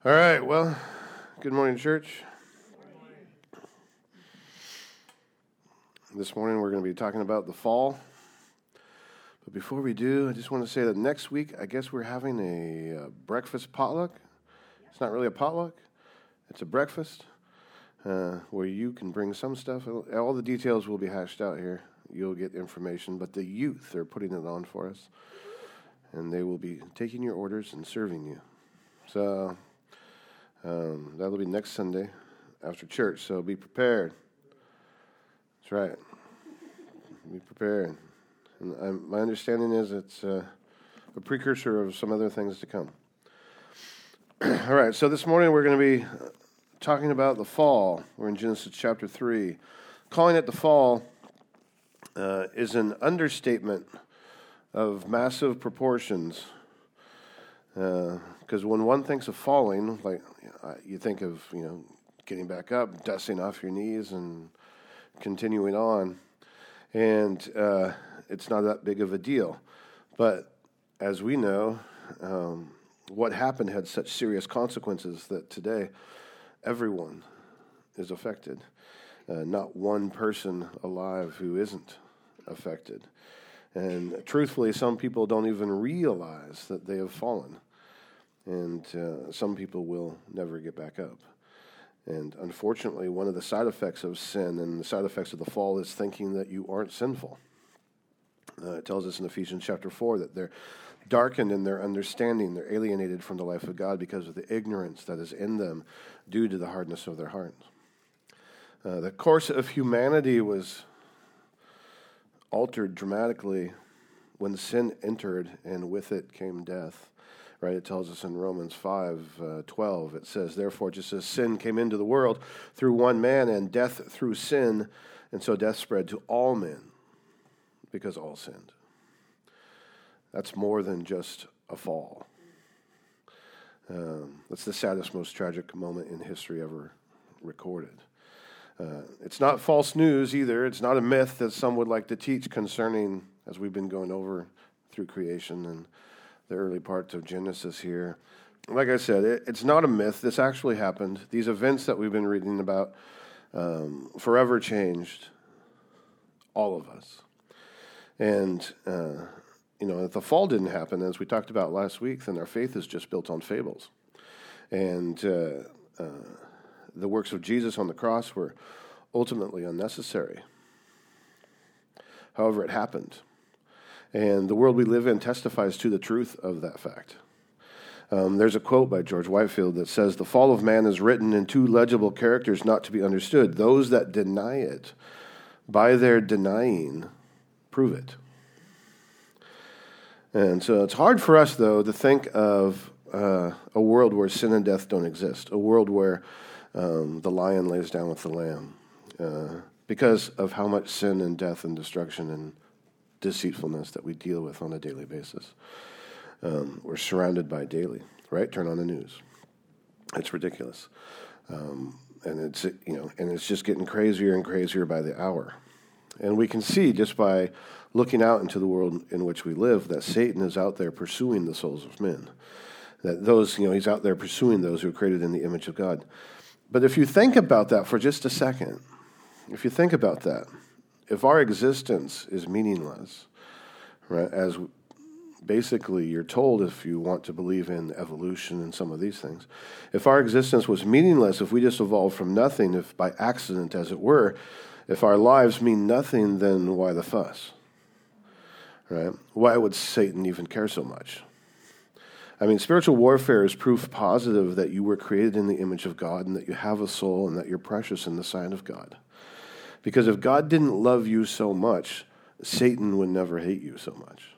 All right, well, good morning, church. This morning we're going to be talking about the fall. But before we do, I just want to say that next week, I guess we're having a breakfast potluck. It's not really a potluck. It's a breakfast where you can bring some stuff. All the details will be hashed out here. You'll get information, but the youth are putting it on for us. And they will be taking your orders and serving you. So that'll be next Sunday after church, so be prepared. That's right. Be prepared. And my understanding is it's a precursor of some other things to come. All right, so this morning we're going to be talking about the fall. We're in Genesis chapter 3. Calling it the fall is an understatement of massive proportions. Because when one thinks of falling, like you think of, getting back up, dusting off your knees, and continuing on, and it's not that big of a deal. But as we know, what happened had such serious consequences that today everyone is affected. Not one person alive who isn't affected. And truthfully, some people don't even realize that they have fallen. And some people will never get back up. And unfortunately, one of the side effects of sin and the side effects of the fall is thinking that you aren't sinful. It tells us in Ephesians chapter 4 that they're darkened in their understanding. They're alienated from the life of God because of the ignorance that is in them due to the hardness of their hearts. The course of humanity was altered dramatically when sin entered, and with it came death. Right? It tells us in Romans 5:12. It says, "Therefore, just as sin came into the world through one man, and death through sin, and so death spread to all men, because all sinned." That's more than just a fall. That's the saddest, most tragic moment in history ever recorded. It's not false news either. It's not a myth that some would like to teach concerning, as we've been going over through creation and the early parts of Genesis here. Like I said, it's not a myth. This actually happened. These events that we've been reading about forever changed all of us. And, if the fall didn't happen, as we talked about last week, then our faith is just built on fables. And the works of Jesus on the cross were ultimately unnecessary. However, it happened. And the world we live in testifies to the truth of that fact. There's a quote by George Whitefield that says, "The fall of man is written in two legible characters not to be understood. Those that deny it, by their denying, prove it." And so it's hard for us, though, to think of a world where sin and death don't exist, a world where the lion lays down with the lamb, because of how much sin and death and destruction and deceitfulness that we deal with on a daily basis. We're surrounded by daily, right? Turn on the news. It's ridiculous. And it's just getting crazier and crazier by the hour. And we can see just by looking out into the world in which we live that Satan is out there pursuing the souls of men. That he's out there pursuing those who are created in the image of God. But if you think about that for just a second, if our existence is meaningless, right, as basically you're told if you want to believe in evolution and some of these things, if our existence was meaningless, if we just evolved from nothing, if by accident, as it were, if our lives mean nothing, then why the fuss? Right? Why would Satan even care so much? I mean, spiritual warfare is proof positive that you were created in the image of God and that you have a soul and that you're precious in the sight of God. Because if God didn't love you so much, Satan would never hate you so much.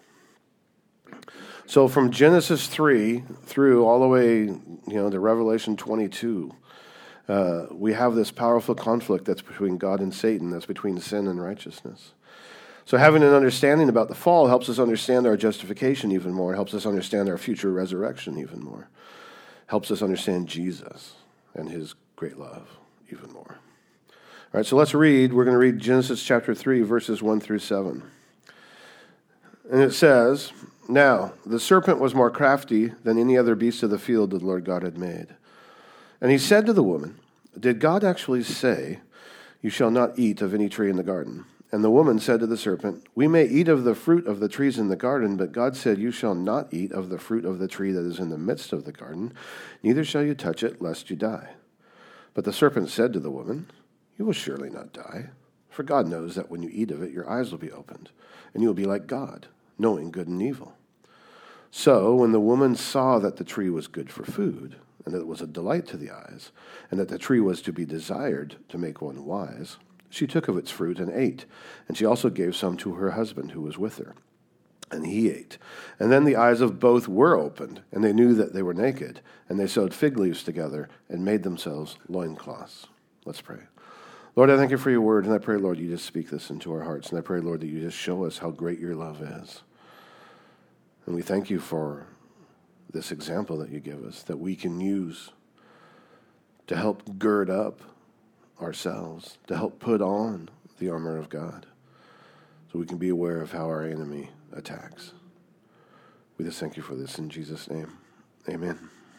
So from Genesis 3 through all the way, to Revelation 22, we have this powerful conflict that's between God and Satan, that's between sin and righteousness. So having an understanding about the fall helps us understand our justification even more, helps us understand our future resurrection even more, helps us understand Jesus and his great love even more. All right, so let's read. We're going to read Genesis chapter 3, verses 1 through 7. And it says, Now, the serpent was more crafty than any other beast of the field that the Lord God had made. And he said to the woman, did God actually say, you shall not eat of any tree in the garden? And the woman said to the serpent, we may eat of the fruit of the trees in the garden, but God said, you shall not eat of the fruit of the tree that is in the midst of the garden, neither shall you touch it, lest you die. But the serpent said to the woman, you will surely not die, for God knows that when you eat of it, your eyes will be opened, and you will be like God, knowing good and evil. So when the woman saw that the tree was good for food, and that it was a delight to the eyes, and that the tree was to be desired to make one wise, she took of its fruit and ate, and she also gave some to her husband who was with her. And he ate. And then the eyes of both were opened, and they knew that they were naked, and they sewed fig leaves together and made themselves loincloths. Let's pray. Lord, I thank you for your word, and I pray, Lord, you just speak this into our hearts, and I pray, Lord, that you just show us how great your love is. And we thank you for this example that you give us, that we can use to help gird up ourselves, to help put on the armor of God, so we can be aware of how our enemy attacks. We just thank you for this in Jesus' name. Amen.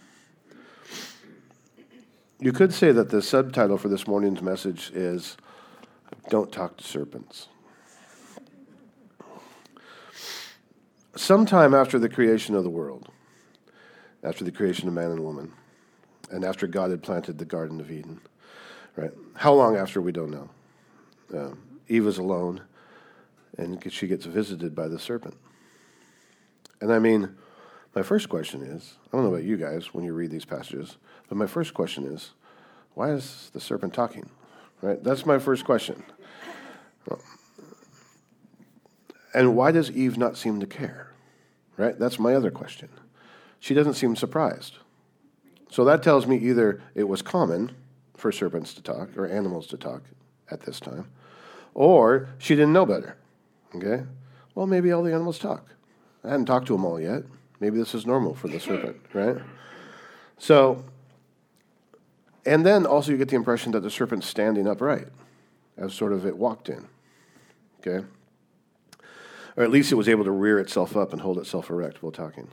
You could say that the subtitle for this morning's message is, Don't Talk to Serpents. Sometime after the creation of the world, after the creation of man and woman, and after God had planted the Garden of Eden, right? How long after, we don't know. Eve is alone, and she gets visited by the serpent. And I mean, my first question is, I don't know about you guys when you read these passages, but my first question is, why is the serpent talking? Right? That's my first question. And why does Eve not seem to care? Right? That's my other question. She doesn't seem surprised. So that tells me either it was common for serpents to talk or animals to talk at this time, or she didn't know better. Okay? Well, maybe all the animals talk. I hadn't talked to them all yet. Maybe this is normal for the serpent, right? So, and then also you get the impression that the serpent's standing upright as sort of it walked in. Okay? Or at least it was able to rear itself up and hold itself erect while talking.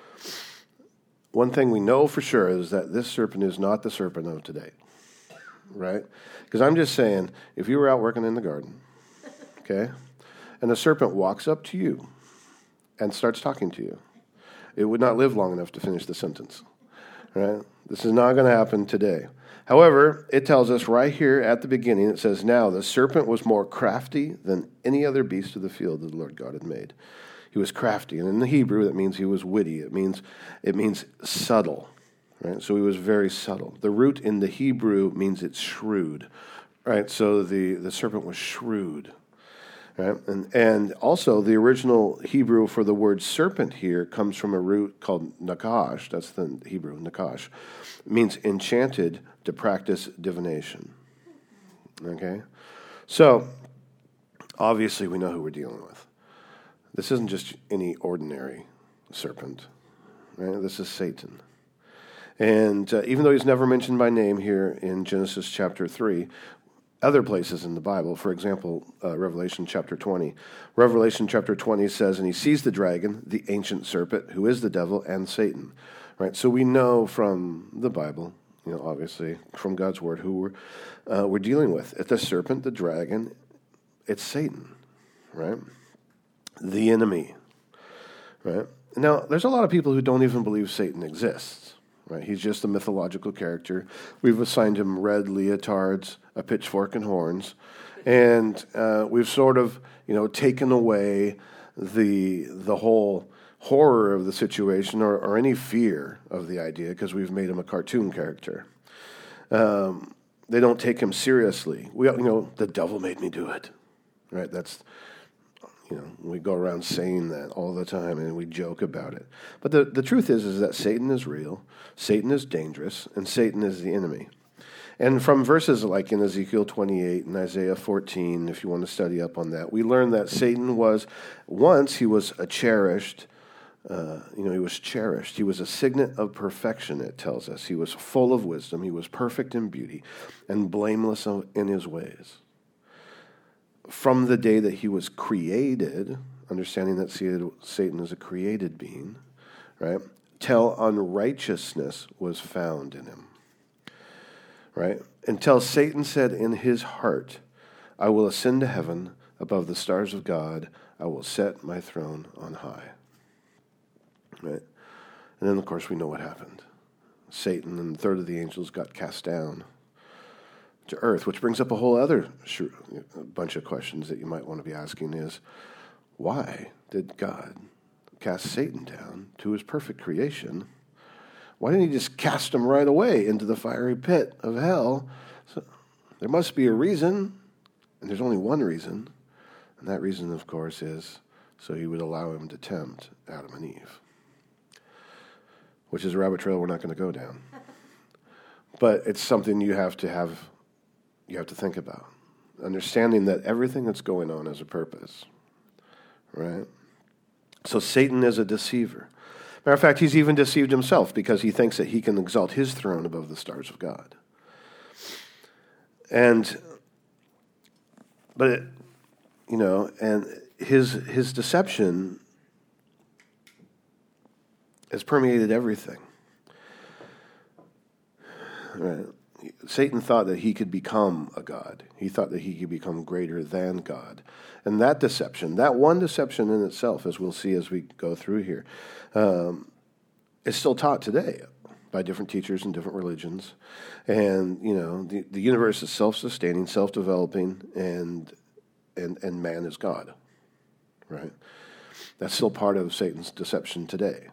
One thing we know for sure is that this serpent is not the serpent of today, right? Because I'm just saying, if you were out working in the garden, okay, and a serpent walks up to you and starts talking to you, it would not live long enough to finish the sentence, right? This is not going to happen today. However, it tells us right here at the beginning, it says, now the serpent was more crafty than any other beast of the field that the Lord God had made. He was crafty. And in the Hebrew, that means he was witty. It means subtle, right? So he was very subtle. The root in the Hebrew means it's shrewd, right? So the serpent was shrewd, right? And also the original Hebrew for the word serpent here comes from a root called nakash. That's the Hebrew, nakash. It means enchanted to practice divination, okay? So obviously we know who we're dealing with. This isn't just any ordinary serpent, right? This is Satan. And even though he's never mentioned by name here in Genesis chapter 3, other places in the Bible, for example, Revelation chapter 20. Revelation chapter 20 says, and he sees the dragon, the ancient serpent, who is the devil and Satan, right? So we know from the Bible, obviously from God's word, who we're dealing with. It's the serpent, the dragon, it's Satan, right? The enemy, right? Now, there's a lot of people who don't even believe Satan exists, right? He's just a mythological character. We've assigned him red leotards, a pitchfork, and horns, and we've sort of, taken away the whole horror of the situation or any fear of the idea because we've made him a cartoon character. They don't take him seriously. The devil made me do it, right? That's... we go around saying that all the time, and we joke about it. But the truth is that Satan is real, Satan is dangerous, and Satan is the enemy. And from verses like in Ezekiel 28 and Isaiah 14, if you want to study up on that, we learn that Satan was a cherished, he was cherished. He was a signet of perfection, it tells us. He was full of wisdom. He was perfect in beauty and blameless in his ways. From the day that he was created understanding that Satan is a created being, right? Till unrighteousness was found in him, right? Until Satan said in his heart, I will ascend to heaven above the stars of God. I will set my throne on high, right? And then, of course, we know what happened. Satan and a third of the angels got cast down to earth, which brings up a whole other bunch of questions that you might want to be asking is, why did God cast Satan down to his perfect creation? Why didn't he just cast him right away into the fiery pit of hell? So there must be a reason, and there's only one reason, and that reason, of course, is so he would allow him to tempt Adam and Eve, which is a rabbit trail we're not going to go down. But it's something you have to think about, understanding that everything that's going on has a purpose, right? So Satan is a deceiver. Matter of fact, he's even deceived himself because he thinks that he can exalt his throne above the stars of God. But his deception has permeated everything. Right? Satan thought that he could become a god. He thought that he could become greater than God. And that deception, that one deception in itself, as we'll see as we go through here, is still taught today by different teachers in different religions. And, the universe is self-sustaining, self-developing, and man is God. Right? That's still part of Satan's deception today.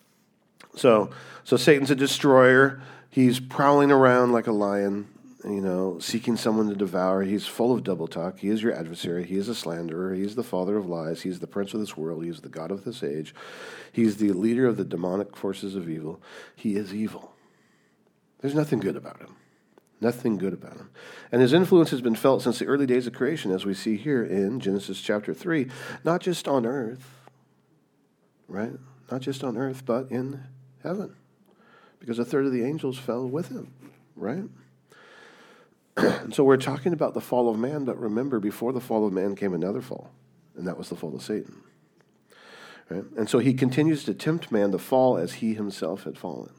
So Satan's a destroyer. He's prowling around like a lion, seeking someone to devour. He's full of double talk. He is your adversary. He is a slanderer. He is the father of lies. He's the prince of this world. He is the god of this age. He's the leader of the demonic forces of evil. He is evil. There's nothing good about him. Nothing good about him. And his influence has been felt since the early days of creation, as we see here in Genesis chapter 3, not just on earth, right? Not just on earth, but in heaven. Because a third of the angels fell with him, right? And so we're talking about the fall of man, but remember, before the fall of man came another fall, and that was the fall of Satan. Right? And so he continues to tempt man to fall as he himself had fallen.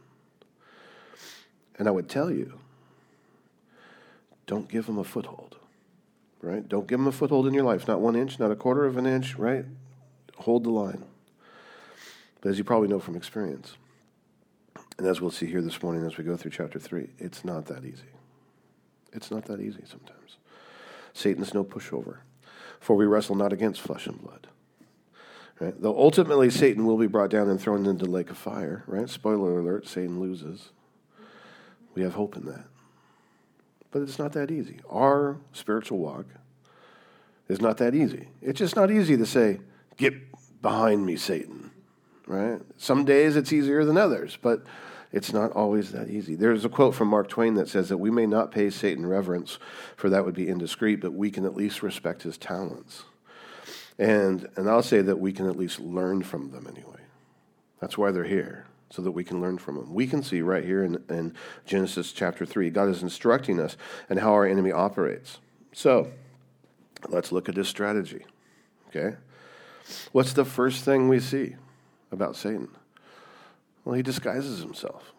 And I would tell you, don't give him a foothold, right? Don't give him a foothold in your life, not 1 inch, not a quarter of an inch, right? Hold the line. But as you probably know from experience, and as we'll see here this morning as we go through chapter 3, it's not that easy. It's not that easy sometimes. Satan's no pushover, for we wrestle not against flesh and blood. Right? Though ultimately Satan will be brought down and thrown into the lake of fire, right? Spoiler alert, Satan loses. We have hope in that. But it's not that easy. Our spiritual walk is not that easy. It's just not easy to say, get behind me, Satan. Right? Some days it's easier than others, but it's not always that easy. There's a quote from Mark Twain that says that we may not pay Satan reverence, for that would be indiscreet, but we can at least respect his talents. And I'll say that we can at least learn from them anyway. That's why they're here, so that we can learn from them. We can see right here in Genesis chapter 3, God is instructing us in how our enemy operates. So, let's look at his strategy. Okay? What's the first thing we see about Satan? Well, he disguises himself.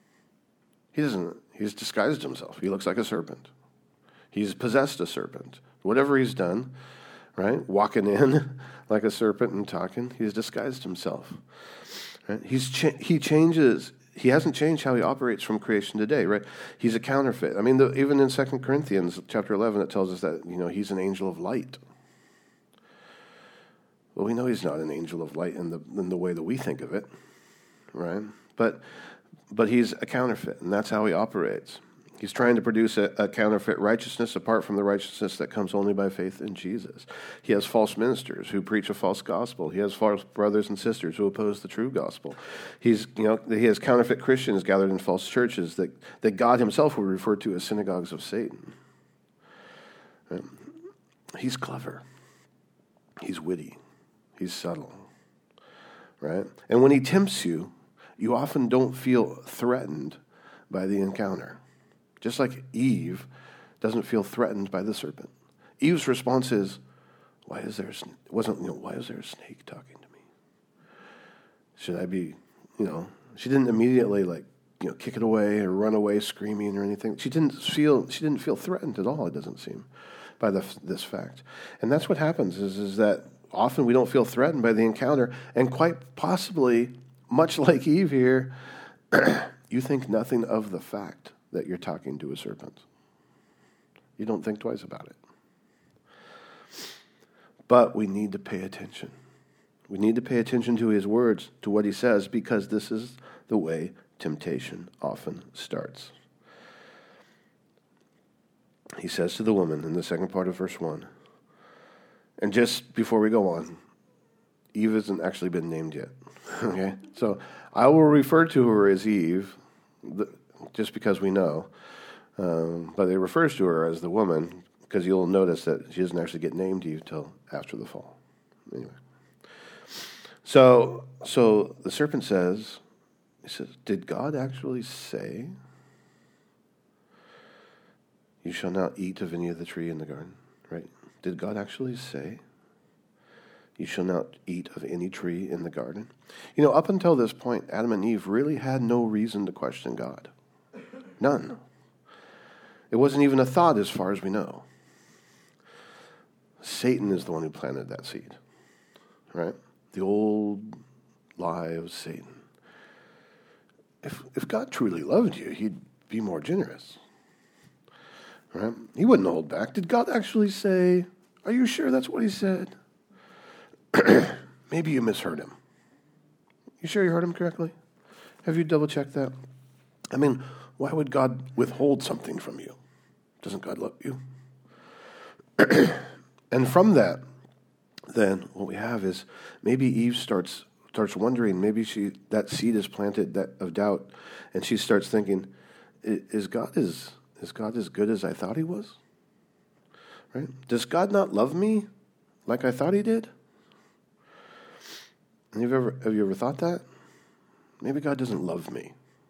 He's disguised himself. He looks like a serpent. He's possessed a serpent. Whatever he's done, right? Walking in like a serpent and talking, he's disguised himself. Right? He changes. He hasn't changed how he operates from creation today, right? He's a counterfeit. I mean, even in 2 Corinthians chapter 11, it tells us that, he's an angel of light. Well, we know he's not an angel of light in the way that we think of it, right? But he's a counterfeit, and that's how he operates. He's trying to produce a counterfeit righteousness apart from the righteousness that comes only by faith in Jesus. He has false ministers who preach a false gospel. He has false brothers and sisters who oppose the true gospel. He has counterfeit Christians gathered in false churches that God himself will refer to as synagogues of Satan. Right? He's clever. He's witty. He's subtle. Right? And when he tempts you, you often don't feel threatened by the encounter. Just like Eve doesn't feel threatened by the serpent. Eve's response is, Why is there a snake talking to me? Should I be, she didn't immediately kick it away or run away screaming or anything. She didn't feel threatened at all, it doesn't seem, by this fact. And that's what happens is that often we don't feel threatened by the encounter, and quite possibly, much like Eve here, you think nothing of the fact that you're talking to a serpent. You don't think twice about it. But we need to pay attention. We need to pay attention to his words, to what he says, because this is the way temptation often starts. He says to the woman in the second part of verse 1, and just before we go on, Eve hasn't actually been named yet. Okay? So I will refer to her as Eve, just because we know. But it refers to her as the woman, because you'll notice that she doesn't actually get named Eve till after the fall. Anyway. So the serpent says, did God actually say, you shall not eat of any of the tree in the garden? Right? Did God actually say, you shall not eat of any tree in the garden? Up until this point, Adam and Eve really had no reason to question God. None. It wasn't even a thought as far as we know. Satan is the one who planted that seed. Right? The old lie of Satan. If God truly loved you, he'd be more generous. Right? He wouldn't hold back. Did God actually say, are you sure that's what he said? Maybe you misheard him. You sure you heard him correctly? Have you double-checked that? I mean, why would God withhold something from you? Doesn't God love you? And from that, then what we have is maybe Eve starts wondering, maybe that seed is planted of doubt, and she starts thinking, is God as good as I thought he was? Right? Does God not love me like I thought he did? And have you ever thought that? Maybe God doesn't love me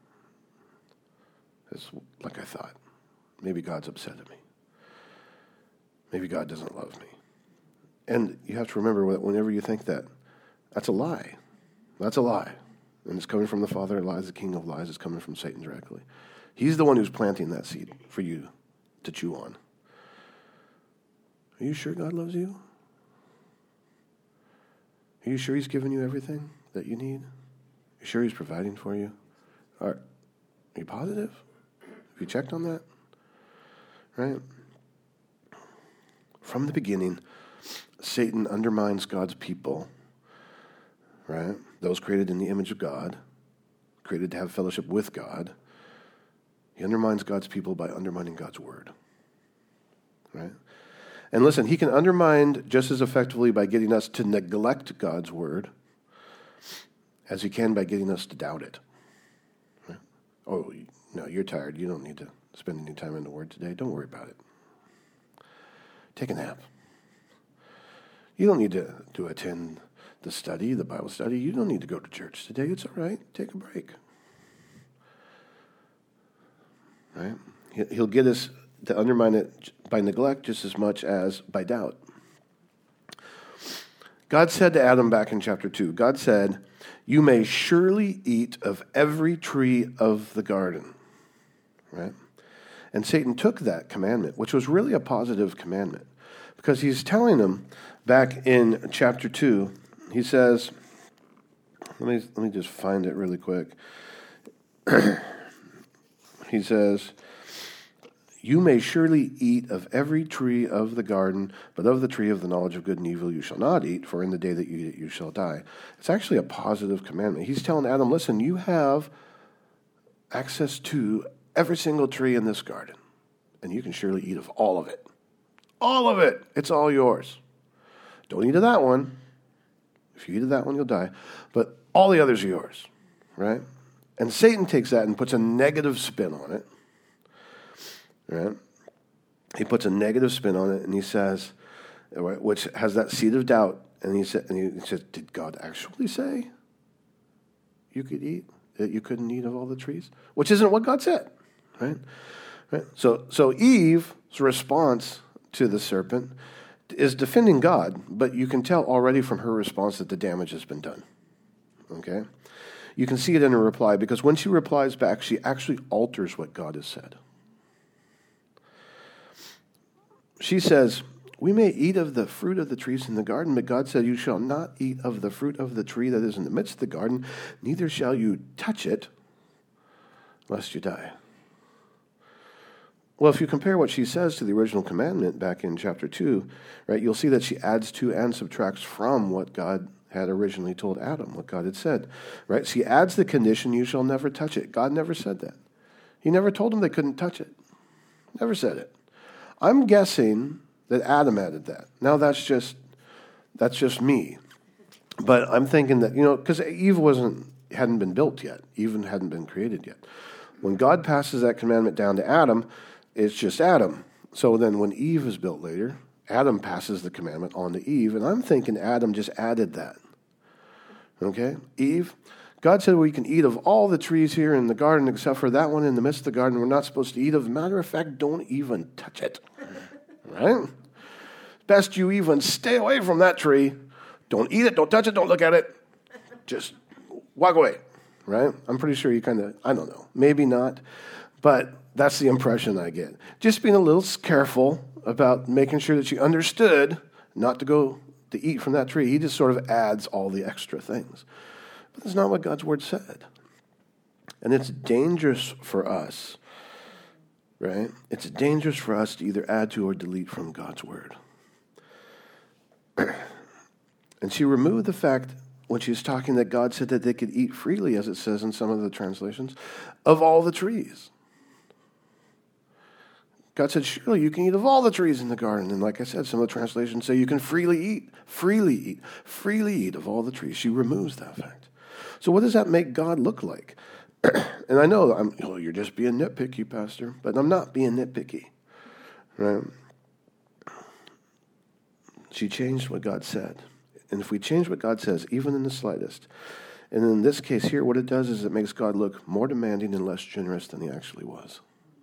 like I thought. Maybe God's upset at me. Maybe God doesn't love me. And you have to remember that whenever you think that, that's a lie. That's a lie. And it's coming from the father of lies, the king of lies. It's coming from Satan directly. He's the one who's planting that seed for you to chew on. Are you sure God loves you? Are you sure he's given you everything that you need? Are you sure he's providing for you? Are you positive? Have you checked on that? Right? From the beginning, Satan undermines God's people, right? Those created in the image of God, created to have fellowship with God. He undermines God's people by undermining God's word, right? And listen, he can undermine just as effectively by getting us to neglect God's word as he can by getting us to doubt it. Right? Oh, no, you're tired. You don't need to spend any time in the word today. Don't worry about it. Take a nap. You don't need to attend the Bible study. You don't need to go to church today. It's all right. Take a break. Right? He'll get us to undermine it by neglect just as much as by doubt. God said to Adam back in chapter 2, God said, you may surely eat of every tree of the garden. Right? And Satan took that commandment, which was really a positive commandment, because he's telling them back in chapter 2, he says, let me just find it really quick. He says, you may surely eat of every tree of the garden, but of the tree of the knowledge of good and evil you shall not eat, for in the day that you eat it you shall die. It's actually a positive commandment. He's telling Adam, listen, you have access to every single tree in this garden, and you can surely eat of all of it. All of it. It's all yours. Don't eat of that one. If you eat of that one, you'll die. But all the others are yours, right? And Satan takes that and puts a negative spin on it, right? He puts a negative spin on it, and he says, which has that seed of doubt, and he says, did God actually say you could eat, that you couldn't eat of all the trees? Which isn't what God said, right? So Eve's response to the serpent is defending God, but you can tell already from her response that the damage has been done. Okay? You can see it in her reply, because when she replies back, she actually alters what God has said. She says, we may eat of the fruit of the trees in the garden, but God said, you shall not eat of the fruit of the tree that is in the midst of the garden, neither shall you touch it, lest you die. Well, if you compare what she says to the original commandment back in chapter 2, right, you'll see that she adds to and subtracts from what God had originally told Adam, what God had said. Right? She adds the condition, you shall never touch it. God never said that. He never told them they couldn't touch it. Never said it. I'm guessing that Adam added that. Now that's just me. But I'm thinking that, because Eve hadn't been built yet. Eve hadn't been created yet. When God passes that commandment down to Adam, it's just Adam. So then when Eve is built later, Adam passes the commandment on to Eve, and I'm thinking Adam just added that. Okay? Eve, God said we can eat of all the trees here in the garden except for that one in the midst of the garden we're not supposed to eat of. Matter of fact, don't even touch it. Right? Best you even stay away from that tree. Don't eat it, don't touch it, don't look at it. Just walk away. Right? I'm pretty sure you I don't know, maybe not, but that's the impression I get. Just being a little careful about making sure that you understood not to go to eat from that tree. He just sort of adds all the extra things. But that's not what God's word said. And it's dangerous for us, right? It's dangerous for us to either add to or delete from God's word. And she removed the fact when she was talking that God said that they could eat freely, as it says in some of the translations, of all the trees. God said, surely you can eat of all the trees in the garden. And like I said, some of the translations say you can freely eat of all the trees. She removes that fact. So what does that make God look like? And I know you're just being nitpicky, Pastor, but I'm not being nitpicky. Right? She changed what God said. And if we change what God says, even in the slightest, and in this case here, what it does is it makes God look more demanding and less generous than he actually was.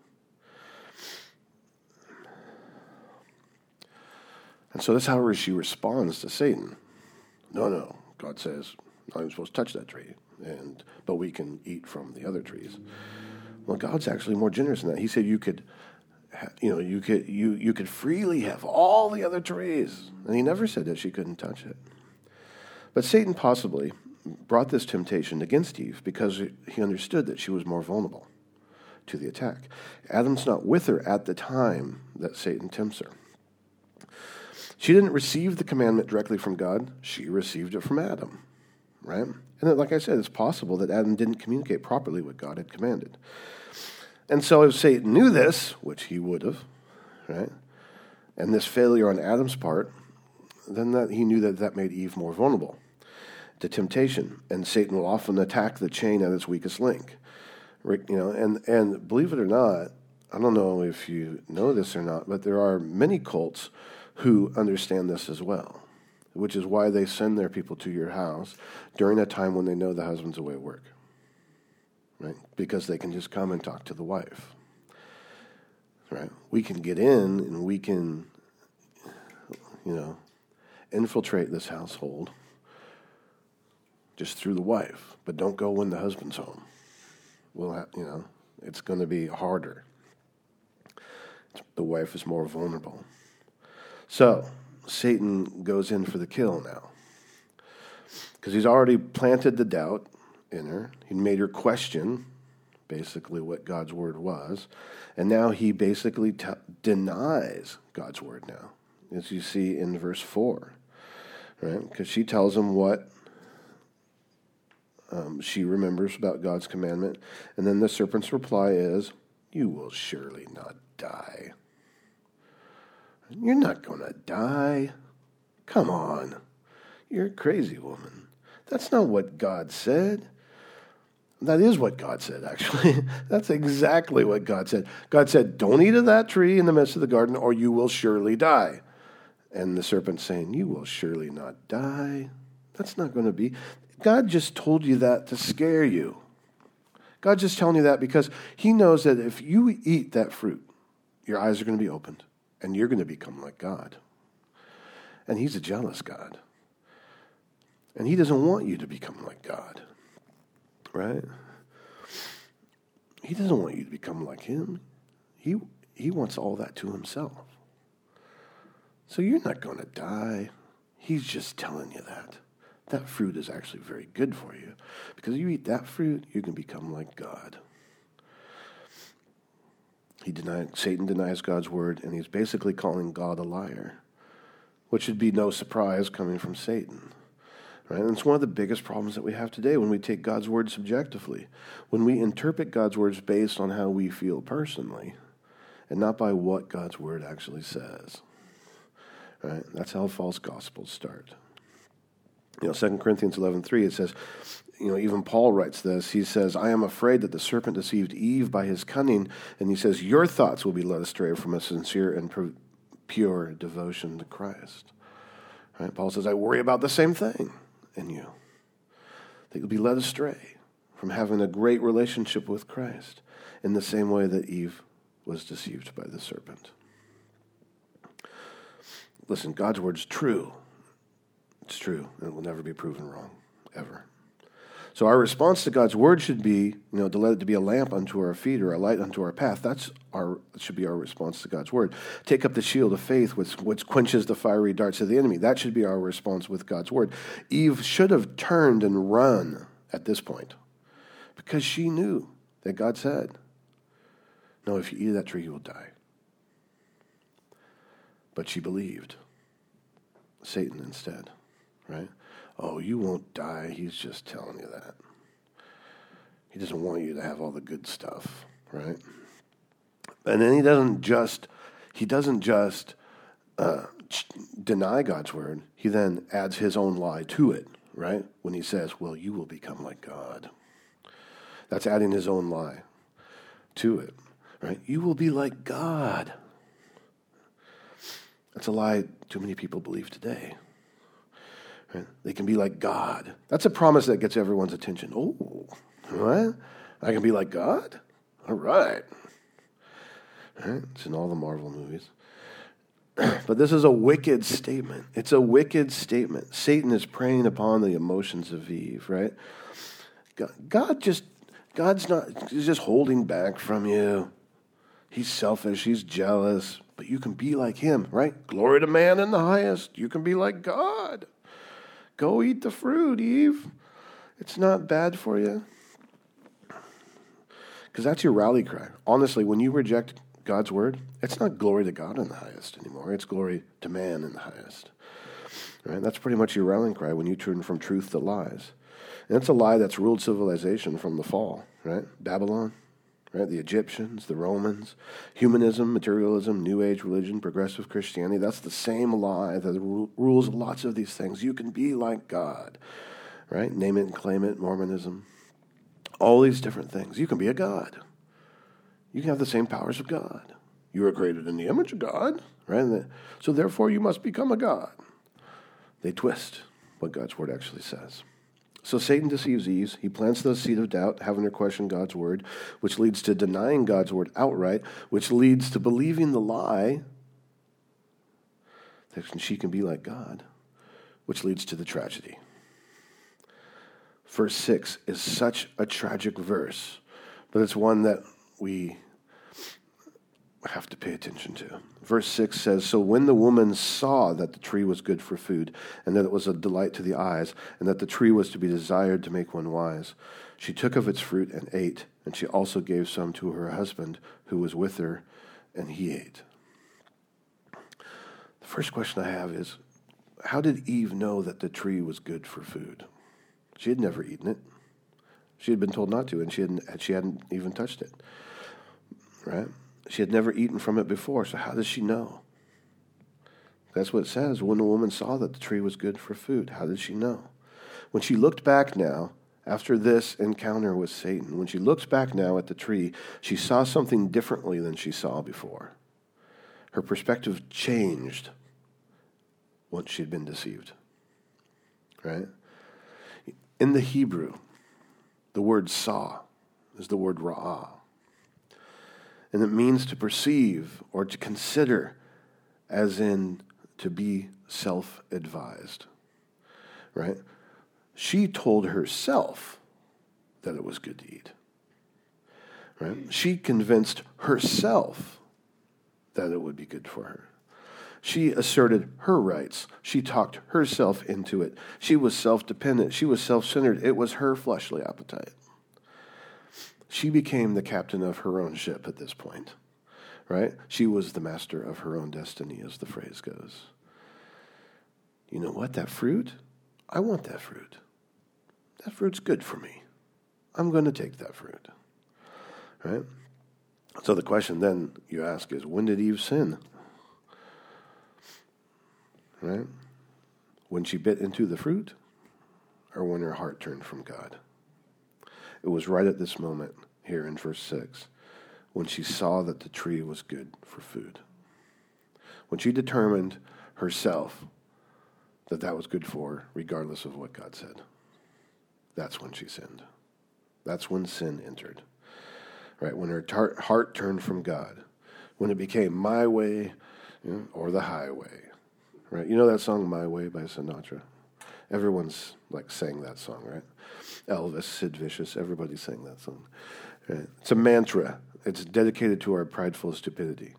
And so that's how she responds to Satan. No, God says, not even supposed to touch that tree, but we can eat from the other trees. Well, God's actually more generous than that. He said you could freely have all the other trees. And he never said that she couldn't touch it. But Satan possibly brought this temptation against Eve because he understood that she was more vulnerable to the attack. Adam's not with her at the time that Satan tempts her. She didn't receive the commandment directly from God. She received it from Adam, right? And like I said, it's possible that Adam didn't communicate properly what God had commanded. And so if Satan knew this, which he would have, right, and this failure on Adam's part, then he knew that made Eve more vulnerable to temptation. And Satan will often attack the chain at its weakest link. And believe it or not, I don't know if you know this or not, but there are many cults who understand this as well, which is why they send their people to your house during a time when they know the husband's away at work, right? Because they can just come and talk to the wife, right? We can get in and we can, infiltrate this household just through the wife, but don't go when the husband's home. It's going to be harder. The wife is more vulnerable. So, Satan goes in for the kill now. Because he's already planted the doubt in her. He made her question, basically, what God's word was. And now he basically denies God's word now, as you see in verse 4. Right? Because she tells him what she remembers about God's commandment. And then the serpent's reply is, you will surely not die. You're not going to die. Come on. You're a crazy woman. That's not what God said. That is what God said, actually. That's exactly what God said. God said, don't eat of that tree in the midst of the garden or you will surely die. And the serpent's saying, you will surely not die. That's not going to be. God just told you that to scare you. God's just telling you that because he knows that if you eat that fruit, your eyes are going to be opened. And you're going to become like God. And he's a jealous God. And he doesn't want you to become like God, right? He doesn't want you to become like him. He wants all that to himself. So you're not going to die. He's just telling you that. That fruit is actually very good for you. Because you eat that fruit, you can become like God. Satan denies God's word, and he's basically calling God a liar, which should be no surprise coming from Satan. Right? And it's one of the biggest problems that we have today when we take God's word subjectively, when we interpret God's words based on how we feel personally, and not by what God's word actually says. Right? That's how false gospels start. 2 Corinthians 11:3, it says, even Paul writes this. He says, I am afraid that the serpent deceived Eve by his cunning, and he says, your thoughts will be led astray from a sincere and pure devotion to Christ. Right? Paul says, I worry about the same thing in you, that you'll be led astray from having a great relationship with Christ in the same way that Eve was deceived by the serpent. Listen, God's word's true. It's true, and it will never be proven wrong, ever. So our response to God's word should be, to let it to be a lamp unto our feet or a light unto our path. That should be our response to God's word. Take up the shield of faith, which quenches the fiery darts of the enemy. That should be our response with God's word. Eve should have turned and run at this point because she knew that God said, no, if you eat of that tree, you will die. But she believed Satan instead, right? Oh, you won't die. He's just telling you that. He doesn't want you to have all the good stuff, right? And then he doesn't just deny God's word. He then adds his own lie to it, right? When he says, well, you will become like God. That's adding his own lie to it, right? You will be like God. That's a lie too many people believe today. Right? They can be like God. That's a promise that gets everyone's attention. Oh, what? I can be like God? All right. Right? It's in all the Marvel movies. But this is a wicked statement. It's a wicked statement. Satan is preying upon the emotions of Eve, right? God's just holding back from you. He's selfish. He's jealous. But you can be like him, right? Glory to man in the highest. You can be like God. Go eat the fruit, Eve. It's not bad for you. Because that's your rally cry. Honestly, when you reject God's word, it's not glory to God in the highest anymore. It's glory to man in the highest. Right? That's pretty much your rallying cry when you turn from truth to lies. And it's a lie that's ruled civilization from the fall, right? Babylon, right? The Egyptians, the Romans, humanism, materialism, New Age religion, progressive Christianity. That's the same lie that rules lots of these things. You can be like God, right? Name it and claim it, Mormonism. All these different things. You can be a God. You can have the same powers of God. You are created in the image of God, right? So therefore you must become a God. They twist what God's word actually says. So Satan deceives Eve. He plants the seed of doubt, having her question God's word, which leads to denying God's word outright, which leads to believing the lie that she can be like God, which leads to the tragedy. Verse 6 is such a tragic verse, but it's one that we have to pay attention to. Verse 6 says, so when the woman saw that the tree was good for food, and that it was a delight to the eyes, and that the tree was to be desired to make one wise, she took of its fruit and ate, and she also gave some to her husband who was with her, and he ate. The first question I have is, how did Eve know that the tree was good for food? She had never eaten it. She had been told not to, and she hadn't even touched it. Right? She had never eaten from it before, so how does she know? That's what it says. When the woman saw that the tree was good for food, how did she know? When she looked back now, after this encounter with Satan, when she looked back now at the tree, she saw something differently than she saw before. Her perspective changed once she'd been deceived. Right? In the Hebrew, the word saw is the word ra'ah. And it means to perceive or to consider, as in to be self-advised, right? She told herself that it was good to eat, right? She convinced herself that it would be good for her. She asserted her rights. She talked herself into it. She was self-dependent. She was self-centered. It was her fleshly appetite. She became the captain of her own ship at this point, right? She was the master of her own destiny, as the phrase goes. You know what? That fruit, I want that fruit. That fruit's good for me. I'm going to take that fruit, right? So the question then you ask is, when did Eve sin? Right? When she bit into the fruit, or when her heart turned from God? It was right at this moment here in verse 6, when she saw that the tree was good for food. When she determined herself that that was good for her, regardless of what God said. That's when she sinned. That's when sin entered. Right? When her heart turned from God. When it became my way, or the highway. Right? You know that song, My Way by Sinatra? Everyone's like sang that song, right? Elvis, Sid Vicious, everybody sang that song. Right? It's a mantra. It's dedicated to our prideful stupidity.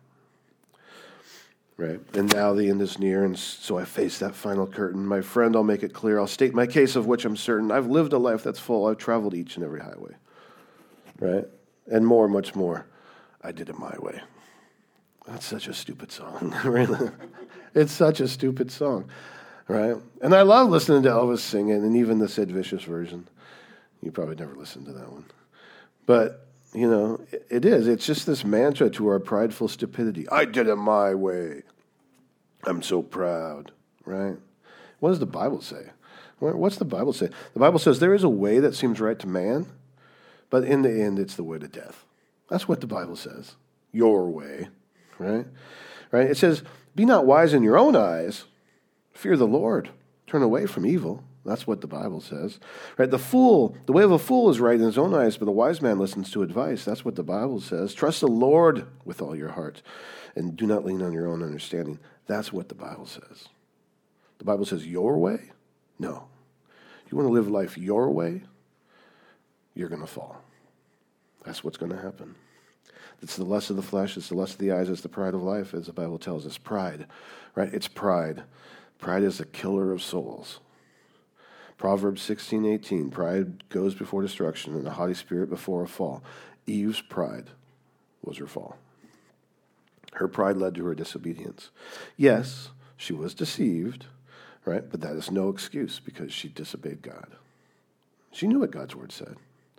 Right? And now the end is near, and so I face that final curtain. My friend, I'll make it clear. I'll state my case of which I'm certain. I've lived a life that's full. I've traveled each and every highway. Right? And more, much more. I did it my way. That's such a stupid song, really. It's such a stupid song, right? And I love listening to Elvis singing, and even the Sid Vicious version. You probably never listened to that one. But, it is. It's just this mantra to our prideful stupidity. I did it my way. I'm so proud, right? What does the Bible say? What's the Bible say? The Bible says there is a way that seems right to man, but in the end, it's the way to death. That's what the Bible says. Your way. Right? It says, be not wise in your own eyes. Fear the Lord. Turn away from evil. That's what the Bible says. Right? The way of a fool is right in his own eyes, but a wise man listens to advice. That's what the Bible says. Trust the Lord with all your heart, and do not lean on your own understanding. That's what the Bible says. The Bible says your way? No. You want to live life your way? You're going to fall. That's what's going to happen. It's the lust of the flesh, it's the lust of the eyes, it's the pride of life, as the Bible tells us. Pride, right? It's pride. Pride is the killer of souls. Proverbs 16:18, pride goes before destruction, and a haughty spirit before a fall. Eve's pride was her fall. Her pride led to her disobedience. Yes, she was deceived, right? But that is no excuse because she disobeyed God. She knew what God's word said.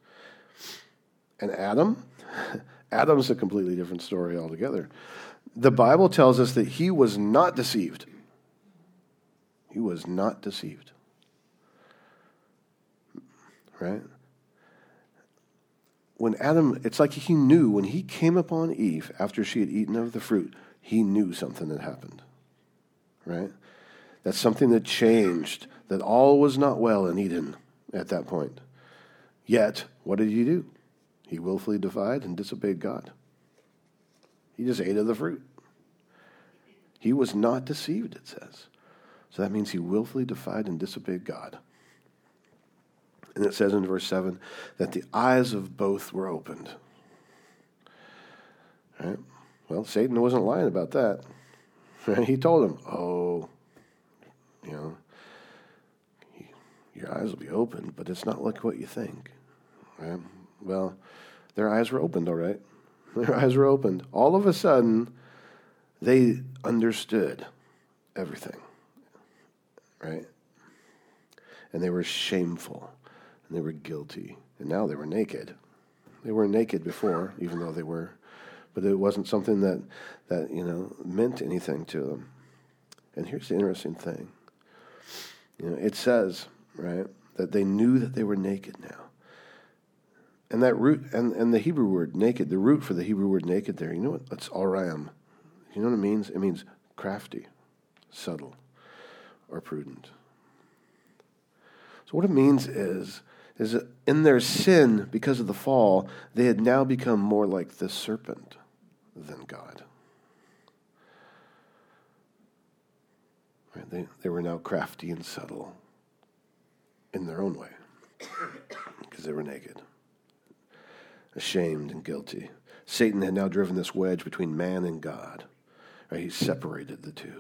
And Adam's a completely different story altogether. The Bible tells us that he was not deceived. He was not deceived. Right? When Adam, it's like he knew when he came upon Eve after she had eaten of the fruit, he knew something had happened. Right? That's something that changed, that all was not well in Eden at that point. Yet, what did he do? He willfully defied and disobeyed God. He just ate of the fruit. He was not deceived, it says. So that means he willfully defied and disobeyed God. And it says in verse 7 that the eyes of both were opened. Right? Well, Satan wasn't lying about that. Right? He told him, your eyes will be opened, but it's not like what you think. Right? Well, their eyes were opened, all right? Their eyes were opened. All of a sudden, they understood everything, right? And they were shameful, and they were guilty, and now they were naked. They weren't naked before, even though they were, but it wasn't something that meant anything to them. And here's the interesting thing. It says, right, that they knew that they were naked now. And that root, and the Hebrew word naked, the root for the Hebrew word naked there, you know what? That's aram. You know what it means? It means crafty, subtle, or prudent. So what it means is that in their sin, because of the fall, they had now become more like the serpent than God. Right? They were now crafty and subtle in their own way because they were naked, ashamed and guilty. Satan had now driven this wedge between man and God. Right? He separated the two.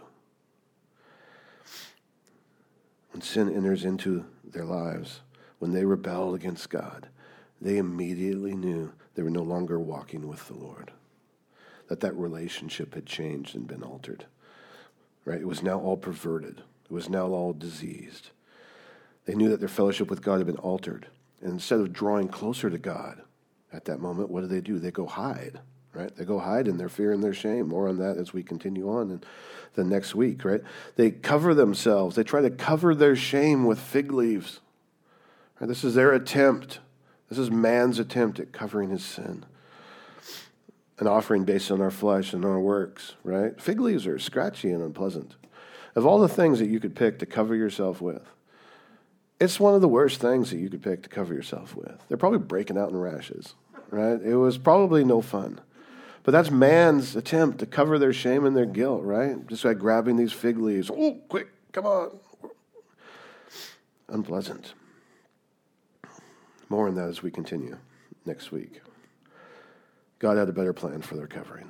When sin enters into their lives, when they rebelled against God, they immediately knew they were no longer walking with the Lord, that relationship had changed and been altered. Right? It was now all perverted. It was now all diseased. They knew that their fellowship with God had been altered. And instead of drawing closer to God at that moment, what do? They go hide. Right? They go hide in their fear and their shame. More on that as we continue on in the next week. Right? They cover themselves. They try to cover their shame with fig leaves. Right? This is their attempt. This is man's attempt at covering his sin. An offering based on our flesh and our works. Right? Fig leaves are scratchy and unpleasant. Of all the things that you could pick to cover yourself with, it's one of the worst things that you could pick to cover yourself with. They're probably breaking out in rashes. Right? It was probably no fun. But that's man's attempt to cover their shame and their guilt, right? Just by grabbing these fig leaves. Oh, quick, come on. Unpleasant. More on that as we continue next week. God had a better plan for their covering.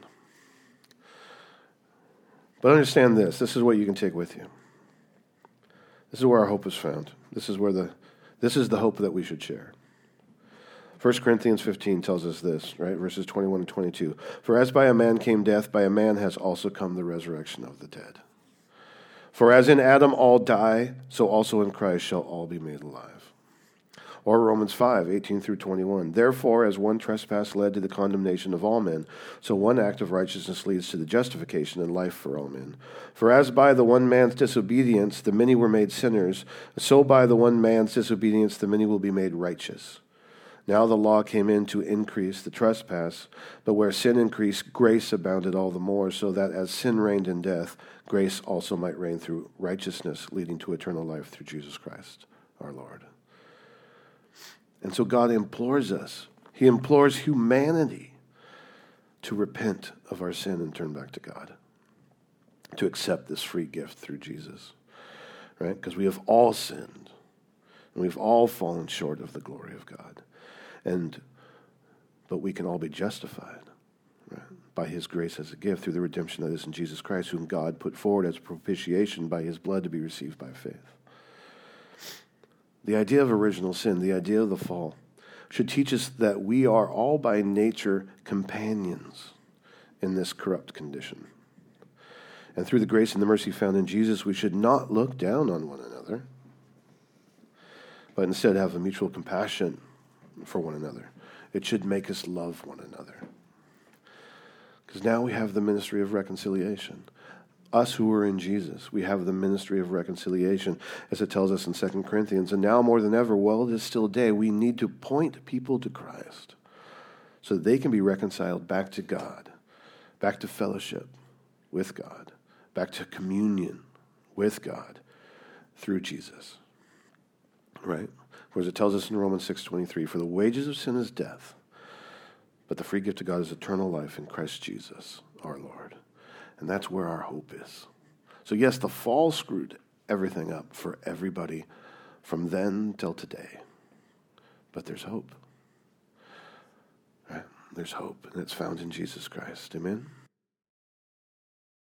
But understand this. This is what you can take with you. This is where our hope is found. This is the hope that we should share. 1 Corinthians 15 tells us this, right? Verses 21 and 22. For as by a man came death, by a man has also come the resurrection of the dead. For as in Adam all die, so also in Christ shall all be made alive. Or Romans 5, 18 through 21. Therefore, as one trespass led to the condemnation of all men, so one act of righteousness leads to the justification and life for all men. For as by the one man's disobedience the many were made sinners, so by the one man's disobedience the many will be made righteous. Now the law came in to increase the trespass, but where sin increased, grace abounded all the more, so that as sin reigned in death, grace also might reign through righteousness, leading to eternal life through Jesus Christ, our Lord. And so God implores us. He implores humanity to repent of our sin and turn back to God, to accept this free gift through Jesus, right? Because we have all sinned, and we've all fallen short of the glory of God. But we can all be justified, right, by his grace as a gift through the redemption that is in Jesus Christ, whom God put forward as propitiation by his blood to be received by faith. The idea of original sin, the idea of the fall, should teach us that we are all by nature companions in this corrupt condition. And through the grace and the mercy found in Jesus, we should not look down on one another, but instead have a mutual compassion for one another. It should make us love one another. Because now we have the ministry of reconciliation. Us who are in Jesus, we have the ministry of reconciliation, as it tells us in 2 Corinthians. And now more than ever, while it is still day, we need to point people to Christ so that they can be reconciled back to God, back to fellowship with God, back to communion with God through Jesus. Right? For as it tells us in Romans 6:23, for the wages of sin is death, but the free gift of God is eternal life in Christ Jesus, our Lord. And that's where our hope is. So yes, the fall screwed everything up for everybody from then till today. But there's hope. Right? There's hope, and it's found in Jesus Christ. Amen?